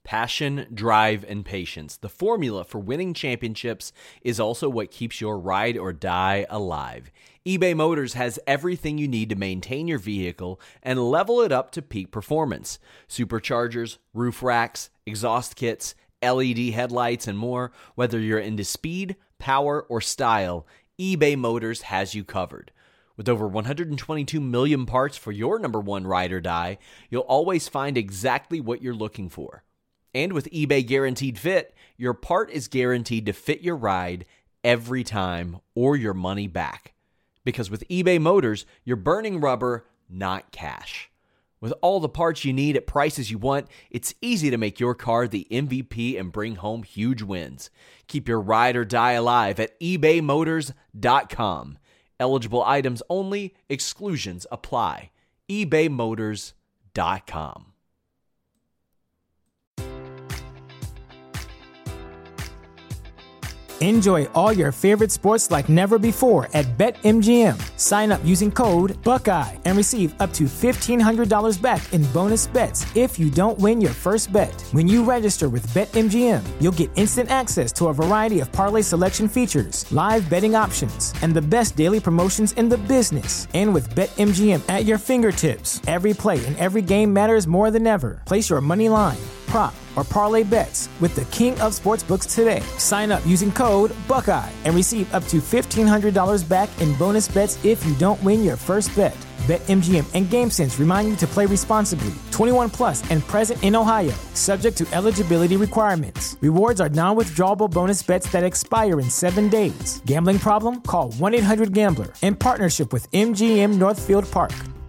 Passion, drive, and patience. The formula for winning championships is also what keeps your ride or die alive. eBay Motors has everything you need to maintain your vehicle and level it up to peak performance. Superchargers, roof racks, exhaust kits, LED headlights, and more. Whether you're into speed, power, or style, eBay Motors has you covered. With over 122 million parts for your number one ride or die, you'll always find exactly what you're looking for. And with eBay Guaranteed Fit, your part is guaranteed to fit your ride every time or your money back. Because with eBay Motors, you're burning rubber, not cash. With all the parts you need at prices you want, it's easy to make your car the MVP and bring home huge wins. Keep your ride or die alive at ebaymotors.com. Eligible items only, exclusions apply. ebaymotors.com. Enjoy all your favorite sports like never before at BetMGM. Sign up using code Buckeye and receive up to $1,500 back in bonus bets if you don't win your first bet. When you register with BetMGM, you'll get instant access to a variety of parlay selection features, live betting options, and the best daily promotions in the business. And with BetMGM at your fingertips, every play and every game matters more than ever. Place your money line, prop, or parlay bets with the king of sportsbooks today. Sign up using code Buckeye and receive up to $1,500 back in bonus bets if you don't win your first bet. BetMGM and GameSense remind you to play responsibly. 21 plus and present in Ohio, subject to eligibility requirements. Rewards are non-withdrawable bonus bets that expire in 7 days. Gambling problem? Call 1-800-GAMBLER. In partnership with MGM Northfield Park.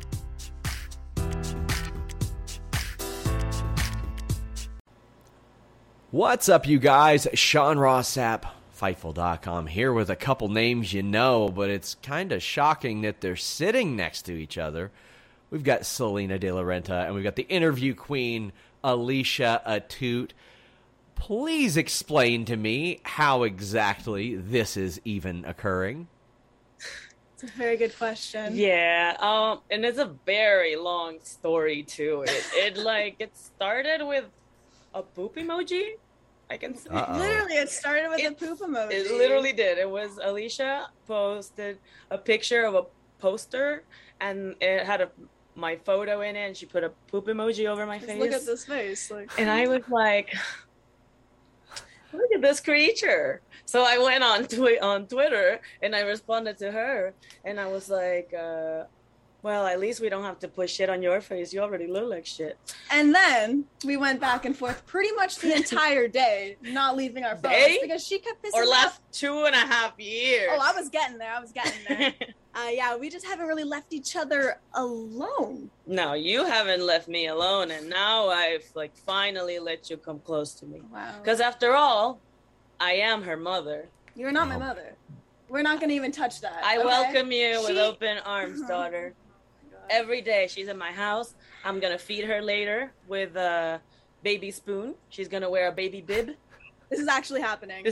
What's up, you guys? Sean Ross Sapp, Fightful.com, here with a couple names you know, but it's kind of shocking that they're sitting next to each other. We've got Salina De La Renta, and we've got the interview queen, Alicia Atout. Please explain to me how exactly this is even occurring. It's a very good question. Yeah, and it's a very long story to it. It started with a poop emoji. I can say. Literally, it started with a poop emoji. It literally did. It was Alicia posted a picture of a poster, and it had my photo in it, and she put a poop emoji over my face. Look at this face. And I was like, look at this creature. So I went on Twitter, and I responded to her, and I was like, well, at least we don't have to put shit on your face. You already look like shit. And then we went back and forth pretty much the entire day, not leaving our phones because she kept pissing or me last off. 2.5 years. Oh, I was getting there. Yeah, we just haven't really left each other alone. No, you haven't left me alone, and now I've finally let you come close to me. Wow. Because after all, I am her mother. You're not my mother. We're not going to even touch that. I welcome you with open arms, daughter. Every day she's in my house. I'm going to feed her later with a baby spoon. She's going to wear a baby bib. This is actually happening.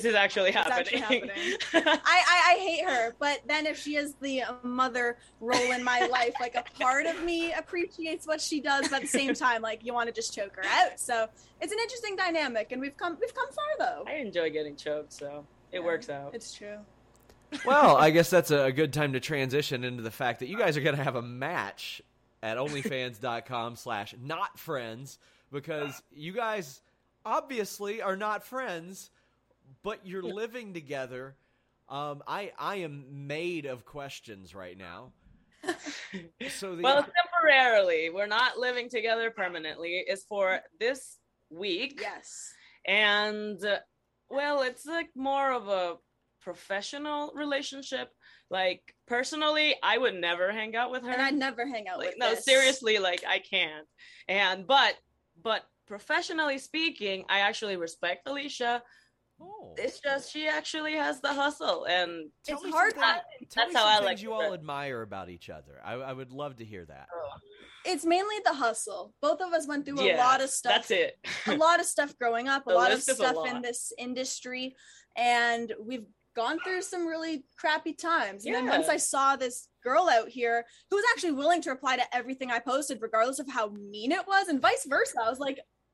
I I hate her, but then if she is the mother role in my life, a part of me appreciates what she does, but at the same time, you want to just choke her out. So it's an interesting dynamic, and we've come far though. I enjoy getting choked, so it works out. It's true. Well, I guess that's a good time to transition into the fact that you guys are going to have a match at onlyfans.com/notfriends, because you guys obviously are not friends, but you're living together. I am made of questions right now. Well, temporarily. We're not living together permanently. It's for this week. Yes. And, it's more of a professional relationship. Personally, I would never hang out with her. And I'd never hang out with No, this. seriously, I can't. And but professionally speaking, I actually respect Alicia. Oh. It's just she actually has the hustle, and It's hard. That's how I like you all admire about each other. I would love to hear that. It's mainly the hustle. Both of us went through a lot of stuff. That's it. A lot of stuff growing up, a The lot of list is a stuff lot. in this industry, and we've gone through some really crappy times. And then once I saw this girl out here who was actually willing to reply to everything I posted, regardless of how mean it was, and vice versa, I was like,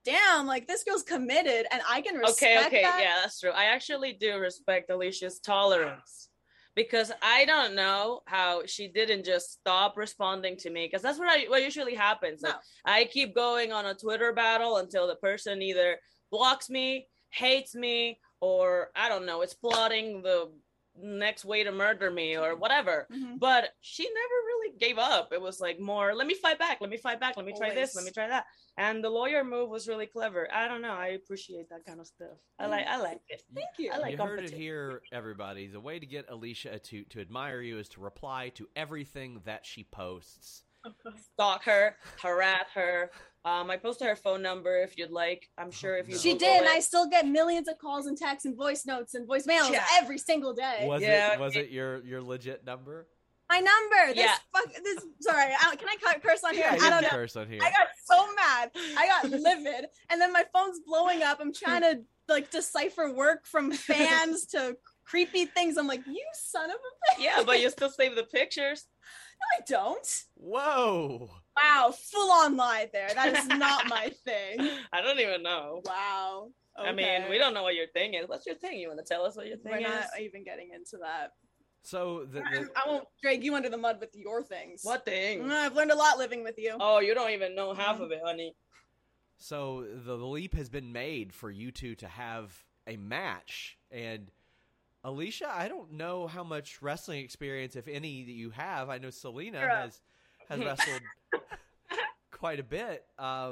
damn, like this girl's committed, and I can respect Okay, that. yeah, that's true. I actually do respect Alicia's tolerance, because I don't know how she didn't just stop responding to me, because that's what usually happens. Like, No. I keep going on a Twitter battle until the person either blocks me, hates me, or I don't know, it's plotting the next way to murder me or whatever. Mhm. But she never really gave up. It was like more, let me fight back, let me try this, let me try that. And the lawyer move was really clever. I don't know, I appreciate that kind of stuff. I like it. Thank you. I like You heard it competition. here, everybody. The way to get Alicia to admire you is to reply to everything that she posts. Stalk her, harass her. I posted her phone number if you'd like. I'm sure if you She Google did, and it- I still get millions of calls and texts and voice notes and voicemails Yeah. every single day. Was it your legit number? My number. Yeah. Sorry, can I curse on here? Yeah, I you don't can know. curse on here. I got so mad. I got livid, and then my phone's blowing up. I'm trying to like decipher work from fans to creepy things. I'm like, you son of a bitch. Yeah, but you still save the pictures. No, I don't. Whoa! Wow, full on lie there. That is not my thing. I don't even know. Wow. I mean, Okay. we don't know what your thing is. What's your thing? You want to tell us what your thing We're is? not even getting into that. So I won't drag you under the mud with your things. What thing? I've learned a lot living with you. Oh, you don't even know half of it, honey. So the leap has been made for you two to have a match. And Alicia, I don't know how much wrestling experience, if any, that you have. I know Selena has wrestled quite a bit.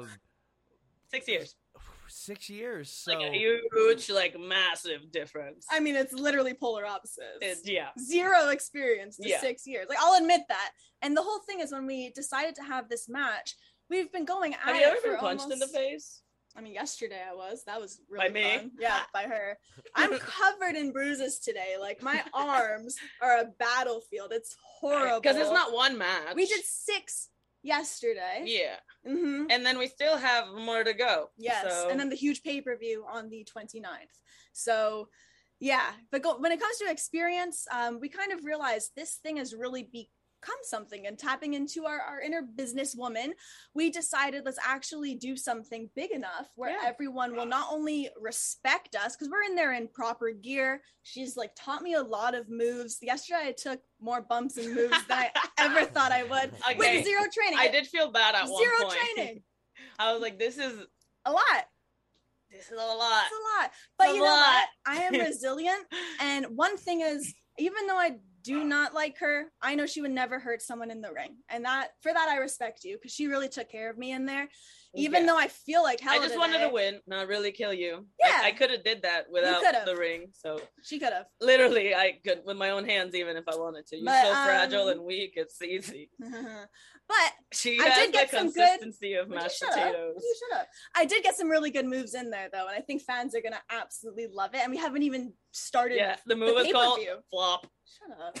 6 years. 6 years. So Like a huge, like massive difference. I mean, it's literally polar opposites. Yeah. Zero experience to Yeah. 6 years. Like, I'll admit that. And the whole thing is, when we decided to have this match, we've been going at Have it you ever for been punched in the almost- face? I mean, yesterday I was. That was really By me? fun. Yeah, by her. I'm covered in bruises today. Like, my arms are a battlefield. It's horrible. Because it's not one match. We did 6 yesterday. Yeah. Mm-hmm. And then we still have more to go. Yes, So- and then the huge pay-per-view on the 29th. So, yeah, but when it comes to experience, we kind of realized this thing has really become something, and tapping into our inner businesswoman, we decided let's actually do something big enough where everyone will not only respect us, because we're in there in proper gear. She's like taught me a lot of moves. Yesterday I took more bumps and moves than I ever thought I would Okay. with zero training. I did feel bad at one zero point. training. I was like, this is A lot. a lot. It's a lot. But a you know lot. what? I am resilient. And one thing is, even though I do not like her, I know she would never hurt someone in the ring. And for that, I respect you, because she really took care of me in there. Even Yeah. though I feel like hell I just wanted today. to win, not really kill you. Yeah. I could have did that without could've. the ring. So She could have. literally, I could with my own hands, even if I wanted to. You're But, so fragile and weak. It's easy. But She I has did get the some good- consistency of Would you mashed shut up? potatoes. You should have. I did get some really good moves in there, though. And I think fans are going to absolutely love it. And we haven't even started Yeah, the move is called pay-per-view. flop. Shut up.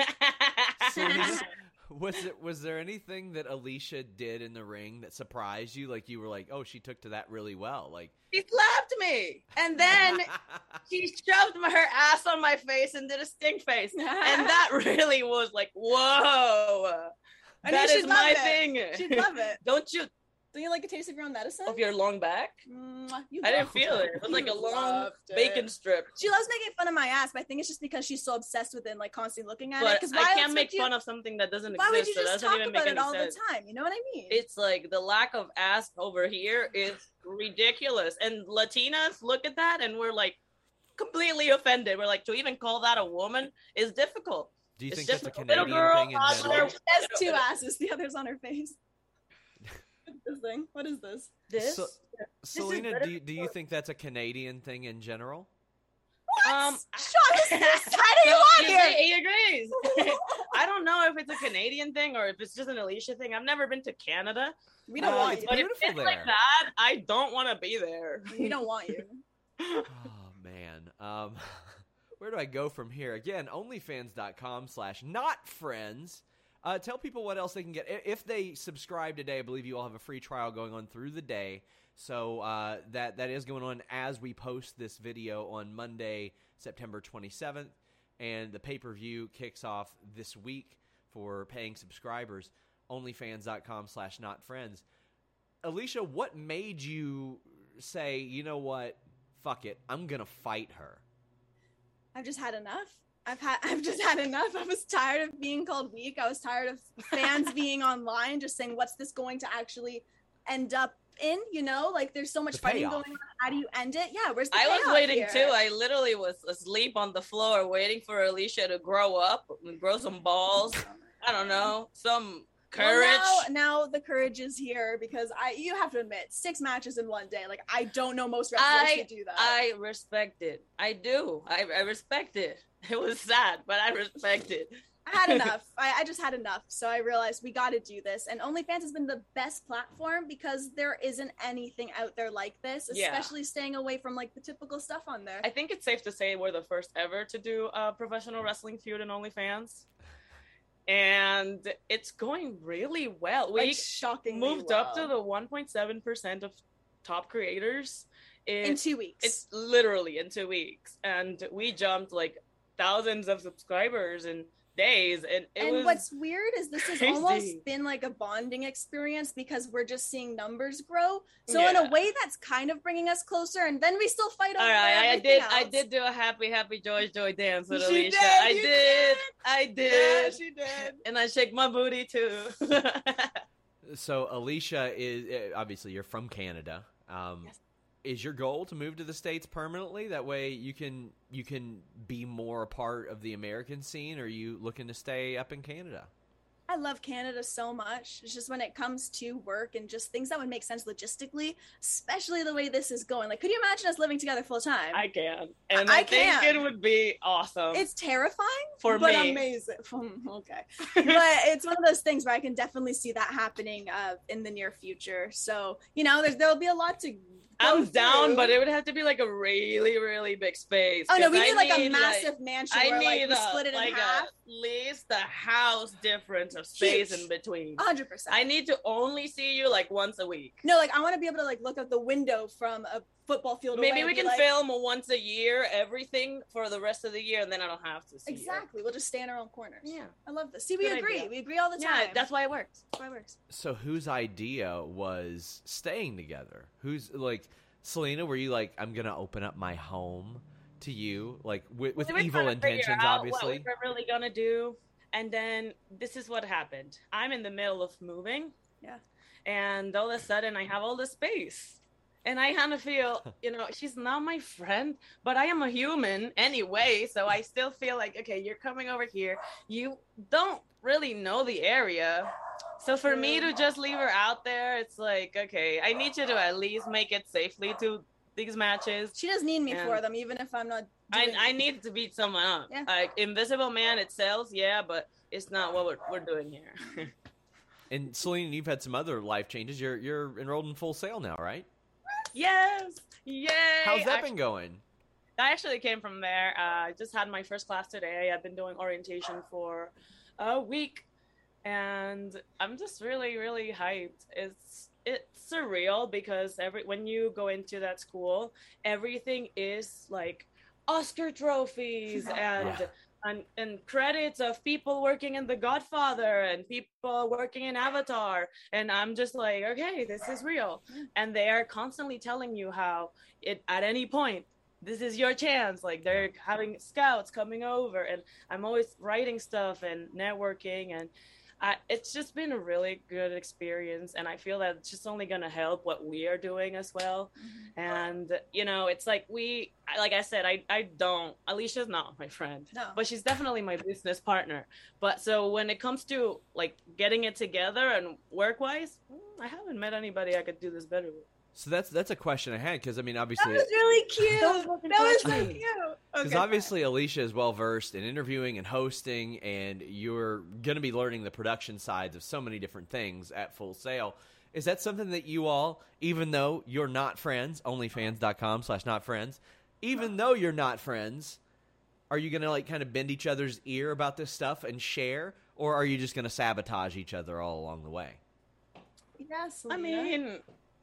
Selena, was there anything that Alicia did in the ring that surprised you? Like you were like, oh, she took to that really well. Like She slapped me, and then she shoved her ass on my face and did a stink face, and that really was like, whoa. I knew That she'd is love my it. thing. She'd love it. Don't you? Don't you like a taste of your own medicine? Of your long back? Mwah, you I didn't love feel it. It was like a You long loved it. bacon strip. She loves making fun of my ass, but I think it's just because she's so obsessed with it and like constantly looking at it. But Because I can't make fun of something that doesn't Why would exist. you So that just doesn't talk even make about it any all sense. the time? You know what I mean? It's like the lack of ass over here is ridiculous. And Latinas look at that and we're like completely offended. We're like, to even call that a woman is difficult. do you It's think that's a just a little Canadian girl thing in out general? there. She has 2 asses. The other's on her face. This thing. What is this? This? So- Selena, better do you think that's a Canadian thing in general? Sean, this is how do you want here? He agrees. I don't know if it's a Canadian thing or if it's just an Alicia thing. I've never been to Canada. We don't want it's you. But if beautiful it's there. like that, I don't want to be there. We don't want you. Oh man, where do I go from here? Again, onlyfans.com/notfriends. Tell people what else they can get if they subscribe today. I believe you all have a free trial going on through the day, so that is going on as we post this video on Monday, September 27th, and the pay-per-view kicks off this week for paying subscribers. Onlyfans.com/notfriends. Alicia, what made you say, you know what, fuck it, I'm gonna fight her? I've just had enough. I've just had enough. I was tired of being called weak. I was tired of fans being online just saying, what's this going to actually end up in? You know, like there's so much fighting going on. How do you end it? Yeah, where's the I was payoff waiting here? too. I literally was asleep on the floor waiting for Alicia to grow up and grow some balls. I don't know, some courage. Well, now the courage is here because you have to admit, 6 matches in one day. Like I don't know most wrestlers who do that. I respect it. I do. I respect it. It was sad, but I respect it. I had enough. I just had enough. So I realized we got to do this. And OnlyFans has been the best platform because there isn't anything out there like this, especially staying away from like the typical stuff on there. I think it's safe to say we're the first ever to do a professional wrestling feud in OnlyFans. And it's going really well. We shockingly moved up to the 1.7% of top creators in 2 weeks. It's literally in 2 weeks. And we jumped like thousands of subscribers in days. And what's weird is this has almost been like a bonding experience because we're just seeing numbers grow. So in a way that's kind of bringing us closer, and then we still fight over everything else. I did do a happy joy dance with Alicia. I did. Yeah, she did. And I shake my booty too. So Alicia is obviously you're from Canada. Yes. Is your goal to move to the States permanently? That way you can be more a part of the American scene, or are you looking to stay up in Canada? I love Canada so much. It's just when it comes to work and just things that would make sense logistically, especially the way this is going. Like, could you imagine us living together full time? I can. And I think it would be awesome. It's terrifying, but me. Amazing. Okay. But it's one of those things where I can definitely see that happening in the near future. So, there'll be a lot to I'm down, but it would have to be like a really, really big space. Oh no, we need like a massive mansion where we split it in half. At least the house difference of space in between. 100%. I need to only see you like once a week. No, like I want to be able to like look out the window from a football field. Maybe we can film once a year, everything for the rest of the year, and then I don't have to see Exactly. We'll just stay in our own corners. Yeah. I love this. See, we agree. Idea. We agree all the time. Yeah, that's why it works. So whose idea was staying together? Who's like... Selena, were you like, I'm going to open up my home to you, like with evil intentions, obviously? What we were really going to do. And then this is what happened. I'm in the middle of moving. Yeah. And all of a sudden I have all the space. And I kind of feel, she's not my friend, but I am a human anyway. So I still feel like, okay, you're coming over here. You don't really know the area. So for me to just leave her out there, it's like, okay, I need you to at least make it safely to these matches. She does need me for them, even if I'm not I need to beat someone up. Yeah. Like Invisible Man, it sells, but it's not what we're doing here. And Selena, you've had some other life changes. You're enrolled in Full Sail now, right? Yes. Yay. How's that been going? I actually came from there. I just had my first class today. I've been doing orientation for a week, and I'm just really, really hyped. It's surreal because when you go into that school, everything is like Oscar trophies and credits of people working in The Godfather and people working in Avatar. And I'm just like, okay, this is real. And they are constantly telling you how at any point, this is your chance. Like they're having scouts coming over, and I'm always writing stuff and networking, and it's just been a really good experience, and I feel that it's just only going to help what we are doing as well. Mm-hmm. And it's like like I said, Alicia's not my friend, but she's definitely my business partner. But so when it comes to like getting it together and work wise, I haven't met anybody I could do this better with. So that's a question I had, because I mean, obviously that was really cute. That was so cute. Because obviously Alicia is well versed in interviewing and hosting, and you're going to be learning the production sides of so many different things at Full Sail. Is that something that you all, even though you're not friends, onlyfans.com/notfriends, even though you're not friends, are you going to like kind of bend each other's ear about this stuff and share, or are you just going to sabotage each other all along the way? Yes, I mean,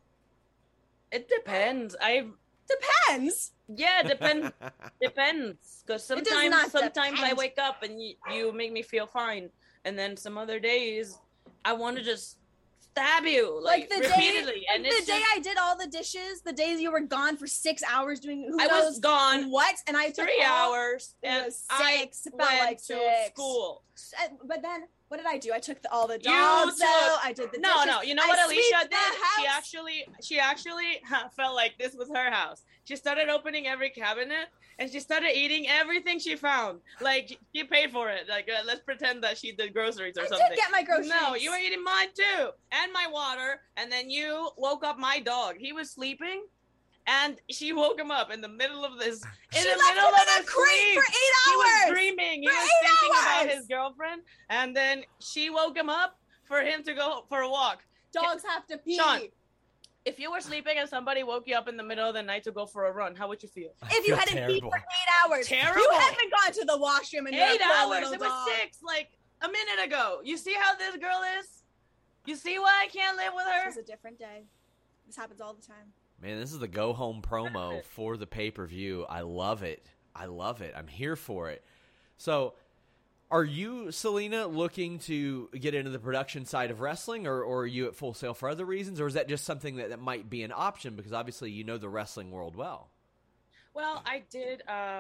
it depends. Depends. Yeah, depends. Because sometimes I wake up and you make me feel fine, and then some other days I want to just stab you like the repeatedly. day, And the it's day just, I did all the dishes, the days you were gone for 6 hours doing who I knows was gone what, and I took 3 all- hours it and was I 6, it felt went like to 6. school. But then what did I do? I took all the You dogs took- out. I did the No, dishes. no. You know I what Alicia sweeped the did? house. She actually felt like this was her house. She started opening every cabinet and she started eating everything she found. Like she paid for it. Like let's pretend that she did groceries or I something. did get my groceries. No, you were eating mine too, and my water. And then you woke up my dog. He was sleeping, and she woke him up in the middle of this. She In the left middle him of in a his crate sleep. for 8 He was hours. dreaming. He For was 8 thinking about hours. his girlfriend, and then she woke him up for him to go for a walk. Dogs have to pee. Sean, if you were sleeping and somebody woke you up in the middle of the night to go for a run, how would you feel? If you feel hadn't peed terrible. for 8 hours. Terrible. You haven't gone to the washroom in 8 your poor hours. little It was dog. 6, like a minute ago. You see how this girl is? You see why I can't live with her? It was a different day. This happens all the time. Man, this is the go home promo for the pay-per-view. I love it. I love it. I'm here for it. So, are you, Selena, looking to get into the production side of wrestling, or are you at Full Sail for other reasons, or is that just something that might be an option because obviously you know the wrestling world well? Well, I did,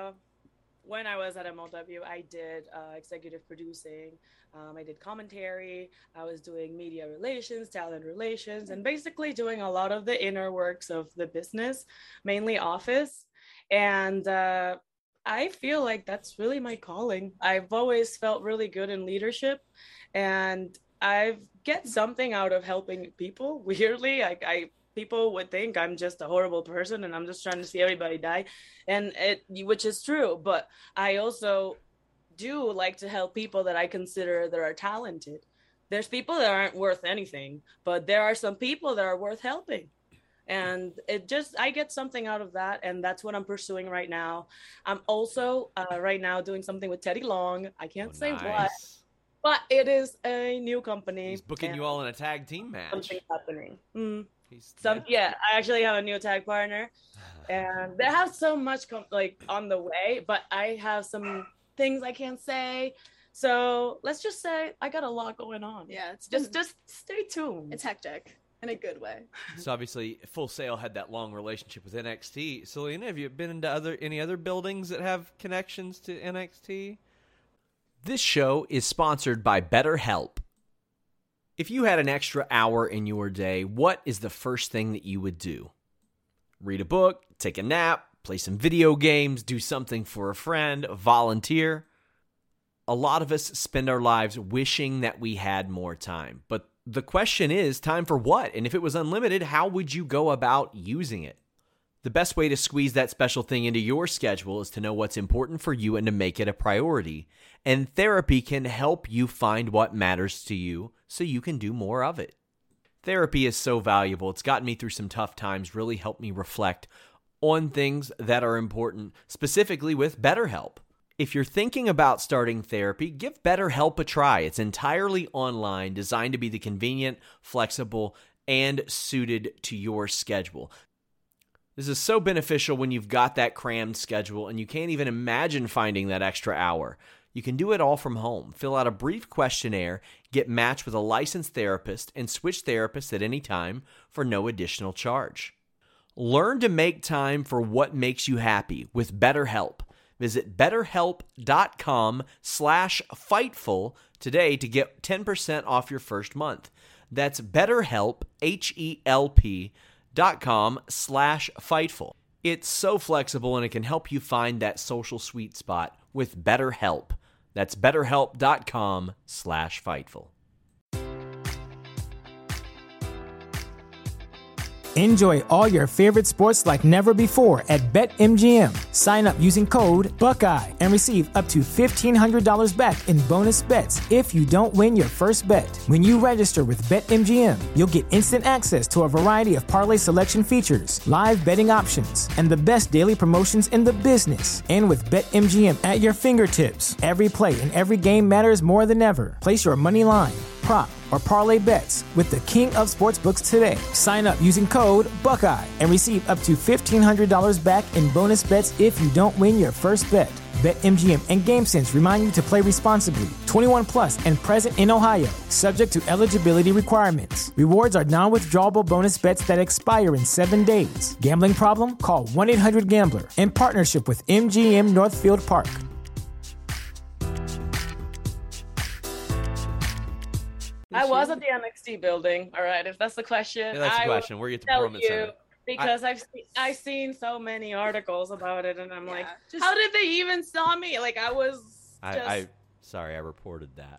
when I was at MLW, I did executive producing. I did commentary. I was doing media relations, talent relations, and basically doing a lot of the inner works of the business, mainly office. And I feel like that's really my calling. I've always felt really good in leadership, and I get something out of helping people. Weirdly, people would think I'm just a horrible person and I'm just trying to see everybody die, which is true. But I also do like to help people that I consider that are talented. There's people that aren't worth anything, but there are some people that are worth helping. And I get something out of that, and that's what I'm pursuing right now. I'm also right now doing something with Teddy Long. I can't say what, but it is a new company. He's booking you all in a tag team match. Something's happening. Yeah. I actually have a new tag partner, and they have so much on the way, but I have some things I can't say. So let's just say I got a lot going on. Yeah, it's just stay tuned. It's hectic in a good way. So obviously, Full Sail had that long relationship with NXT. Selena, have you been into any other buildings that have connections to NXT? This show is sponsored by BetterHelp. If you had an extra hour in your day, what is the first thing that you would do? Read a book, take a nap, play some video games, do something for a friend, volunteer. A lot of us spend our lives wishing that we had more time, but the question is, time for what? And if it was unlimited, how would you go about using it? The best way to squeeze that special thing into your schedule is to know what's important for you and to make it a priority. And therapy can help you find what matters to you so you can do more of it. Therapy is so valuable. It's gotten me through some tough times, really helped me reflect on things that are important, specifically with BetterHelp. If you're thinking about starting therapy, give BetterHelp a try. It's entirely online, designed to be the convenient, flexible, and suited to your schedule. This is so beneficial when you've got that crammed schedule and you can't even imagine finding that extra hour. You can do it all from home. Fill out a brief questionnaire, get matched with a licensed therapist, and switch therapists at any time for no additional charge. Learn to make time for what makes you happy with BetterHelp. Visit BetterHelp.com/Fightful today to get 10% off your first month. That's BetterHelp, HELP.com/Fightful. It's so flexible and it can help you find that social sweet spot with BetterHelp. That's BetterHelp.com/Fightful. Enjoy all your favorite sports like never before at BetMGM. Sign up using code Buckeye and receive up to $1,500 back in bonus bets if you don't win your first bet. When you register with BetMGM, you'll get instant access to a variety of parlay selection features, live betting options, and the best daily promotions in the business. And with BetMGM at your fingertips, every play and every game matters more than ever. Place your money line, prop, or parlay bets with the king of sportsbooks today. Sign up using code Buckeye and receive up to $1,500 back in bonus bets if you don't win your first bet. BetMGM and GameSense remind you to play responsibly. 21 plus and present in Ohio, subject to eligibility requirements. Rewards are non-withdrawable bonus bets that expire in 7 days. Gambling problem? Call 1-800-GAMBLER. In partnership with MGM Northfield Park. I was at the NXT building. All right, if that's the question. Yeah, that's the question. Where are you at the Performance Center? Because I've seen so many articles about it, and I'm like, how did they even saw me? Like I was. Sorry, I reported that.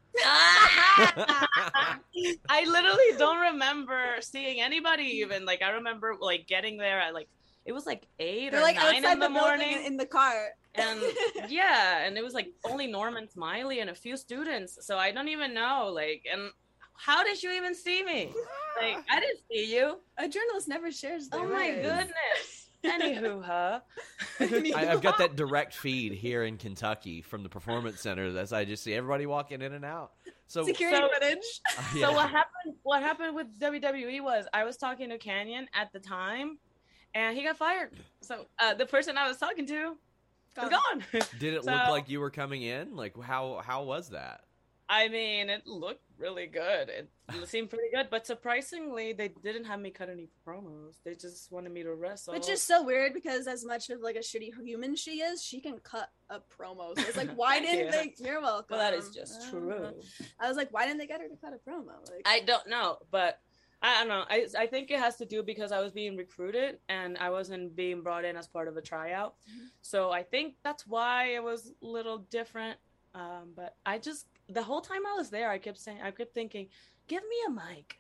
I literally don't remember seeing anybody even. Like I remember like getting there at like it was like 8 or 9 in the morning in the car. And yeah, and it was like only Norman Smiley and a few students. So I don't even know. Like, and how did you even see me? Like, I didn't see you. A journalist never shares their Oh my goodness. Anywho, huh? I've got that direct feed here in Kentucky from the Performance Center. That's I just see everybody walking in and out. So security footage. So what happened with WWE was I was talking to Canyon at the time, and he got fired. So the person I was talking to. Gone. Did it look like you were coming in? Like how was that? I mean, it looked really good. It seemed pretty good, but surprisingly, they didn't have me cut any promos. They just wanted me to wrestle. Which is so weird because as much of like a shitty human she is, she can cut a promo. So it's like, why didn't they? You're welcome. Well, that is just true. I was like, why didn't they get her to cut a promo? Like, I don't know, but I don't know. I think it has to do because I was being recruited and I wasn't being brought in as part of a tryout. Mm-hmm. So I think that's why it was a little different. But the whole time I was there, I kept thinking, give me a mic.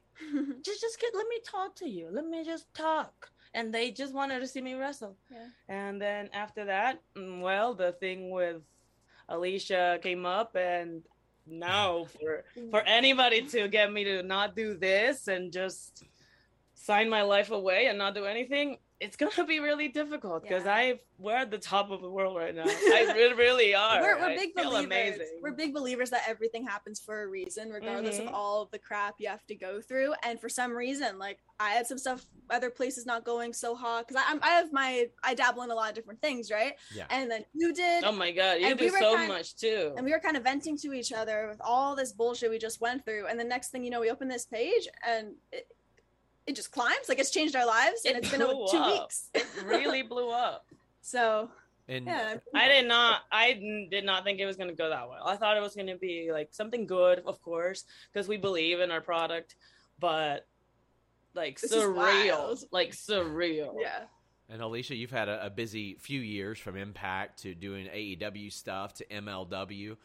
Let me talk to you. Let me just talk. And they just wanted to see me wrestle. Yeah. And then after that, well, the thing with Alicia came up, and now for anybody to get me to not do this and just sign my life away and not do anything, it's gonna be really difficult because we're at the top of the world right now. I really are. We're big believers. Amazing. We're big believers that everything happens for a reason, regardless of all of the crap you have to go through. And for some reason, like I had some stuff, other places not going so hot because I dabble in a lot of different things, right? Yeah. And then you did. Oh my god, you do so much too. And we were kind of venting to each other with all this bullshit we just went through. And the next thing you know, we open this page and it just climbs. Like it's changed our lives, and it's been over 2 weeks. It really blew up. So I did not think it was going to go that well. I thought it was going to be like something good, of course, because we believe in our product, but like surreal. Yeah. And Alicia, you've had a busy few years from Impact to doing AEW stuff to MLW.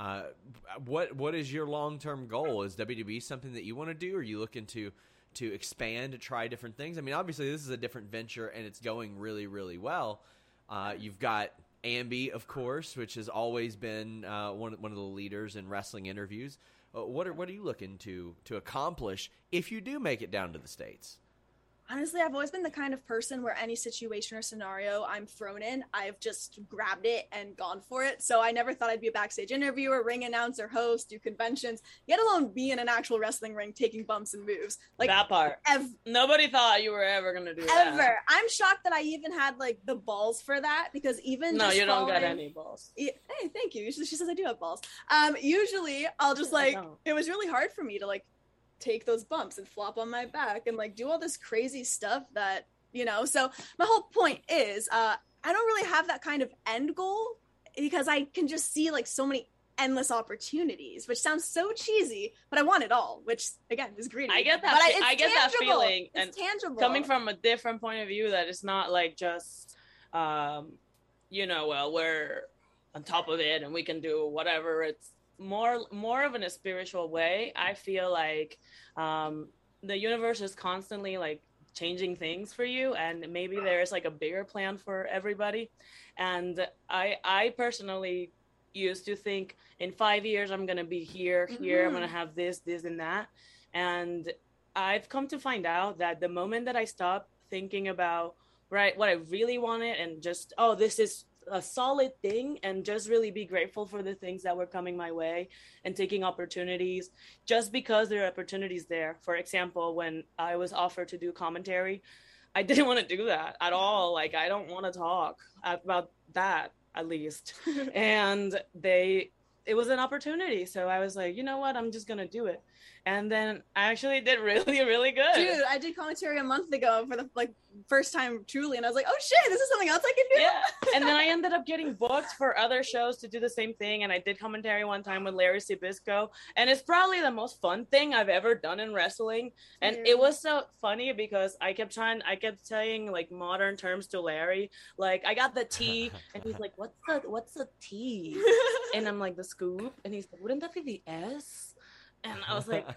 What is your long-term goal? Is WWE something that you want to do? Or are you looking to expand, to try different things? I mean, obviously this is a different venture and it's going really, really well. You've got Ambi, of course, which has always been one of the leaders in wrestling interviews. What are you looking to accomplish if you do make it down to the States? Honestly, I've always been the kind of person where any situation or scenario I'm thrown in, I've just grabbed it and gone for it. So I never thought I'd be a backstage interviewer, ring announcer, host, do conventions, let alone be in an actual wrestling ring taking bumps and moves. Like that part. Nobody thought you were ever going to do that. Ever. I'm shocked that I even had like the balls for that because even No, you don't got any balls. Hey, thank you. She says I do have balls. Usually I'll just it was really hard for me to like take those bumps and flop on my back and like do all this crazy stuff that, so my whole point is I don't really have that kind of end goal because I can just see like so many endless opportunities, which sounds so cheesy, but I want it all, which again is greedy. I get that. I get that feeling. It's tangible. Coming from a different point of view, that it's not like just, we're on top of it and we can do whatever. It's more of in a spiritual way. I feel like the universe is constantly like changing things for you, and maybe there's like a bigger plan for everybody. And I personally used to think in 5 years I'm gonna be here, I'm gonna have this and that. And I've come to find out that the moment that I stop thinking about what I really wanted and just this is a solid thing, and just really be grateful for the things that were coming my way and taking opportunities just because there are opportunities there. For example, when I was offered to do commentary, I didn't want to do that at all. Like, I don't want to talk about that. at least. And it was an opportunity. So I was like, you know what? I'm just going to do it. And then I actually did really, really good. Dude, I did commentary a month ago for the first time truly, and I was like, oh shit, this is something else I can do. Yeah. And then I ended up getting booked for other shows to do the same thing. And I did commentary one time with Larry Zbyszko. And it's probably the most fun thing I've ever done in wrestling. And it was so funny because I kept saying like modern terms to Larry. Like, I got the T, and he's like, what's the T? And I'm like, the scoop. And he's like, wouldn't that be the S? And I was like,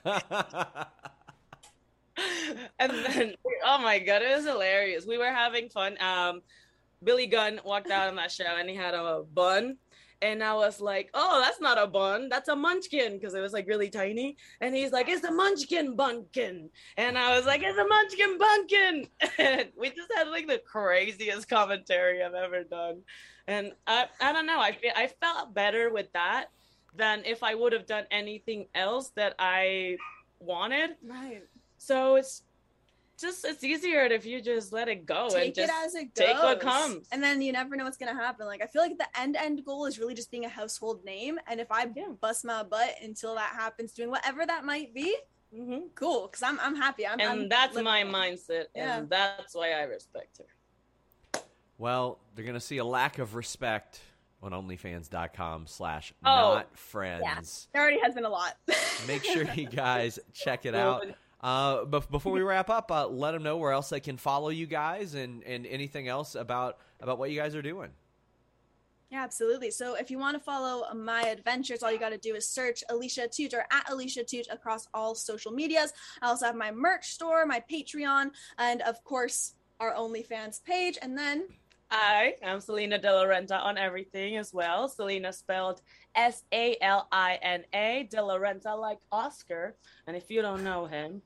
and then, oh my God, it was hilarious. We were having fun. Billy Gunn walked out on that show and he had a bun. And I was like, oh, that's not a bun. That's a munchkin. Because it was like really tiny. And he's like, it's a munchkin bunkin. And I was like, it's a munchkin bunkin. And we just had like the craziest commentary I've ever done. And I don't know. I felt better with that than if I would have done anything else that I wanted. Right. So it's easier if you just let it go and just it as it goes. Take what comes. And then you never know what's going to happen. Like, I feel like the end goal is really just being a household name. And if I bust my butt until that happens, doing whatever that might be, cool. Because I'm happy. That's my mindset. Yeah. And that's why I respect her. Well, they're going to see a lack of respect on onlyfans.com/notfriends. Yeah, there already has been a lot. Make sure you guys check it out. But before we wrap up, let them know where else they can follow you guys and anything else about what you guys are doing. Yeah, absolutely. So if you want to follow my adventures, all you got to do is search Alicia Atout or at Alicia Atout across all social medias. I also have my merch store, my Patreon, and of course our OnlyFans page. And then I am Selena De La Renta on everything as well. Selena spelled Salina, De La Renta like Oscar. And if you don't know him,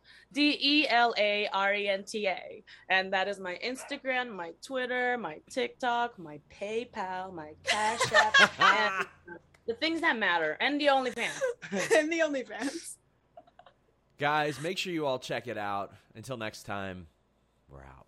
DeLarenta. And that is my Instagram, my Twitter, my TikTok, my PayPal, my Cash App, and the things that matter. And the OnlyFans. And the OnlyFans. Guys, make sure you all check it out. Until next time, we're out.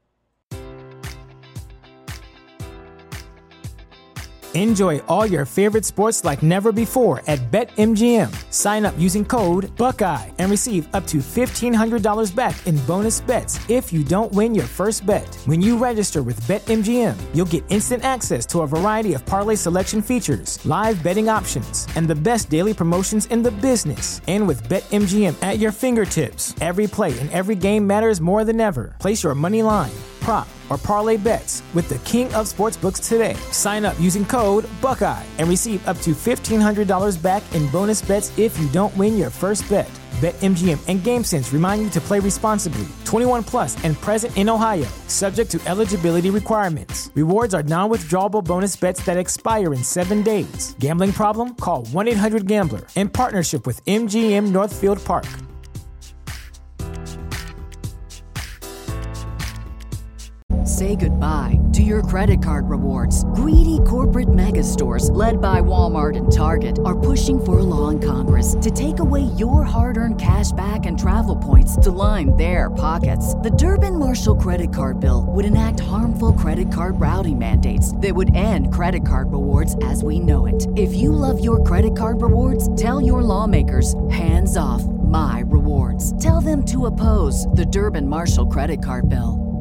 Enjoy all your favorite sports like never before at BetMGM. Sign up using code Buckeye and receive up to $1,500 back in bonus bets if you don't win your first bet. When you register with BetMGM, you'll get instant access to a variety of parlay selection features, live betting options, and the best daily promotions in the business. And with BetMGM at your fingertips, every play and every game matters more than ever. Place your money line, prop, or parlay bets with the king of sportsbooks today. Sign up using code Buckeye and receive up to $1,500 back in bonus bets if you don't win your first bet. BetMGM and GameSense remind you to play responsibly. 21 plus and present in Ohio, subject to eligibility requirements. Rewards are non-withdrawable bonus bets that expire in 7 days. Gambling problem? Call 1-800-GAMBLER. In partnership with MGM Northfield Park. Say goodbye to your credit card rewards. Greedy corporate mega stores, led by Walmart and Target, are pushing for a law in Congress to take away your hard-earned cash back and travel points to line their pockets. The Durbin-Marshall credit card bill would enact harmful credit card routing mandates that would end credit card rewards as we know it. If you love your credit card rewards, tell your lawmakers, hands off my rewards. Tell them to oppose the Durbin-Marshall credit card bill.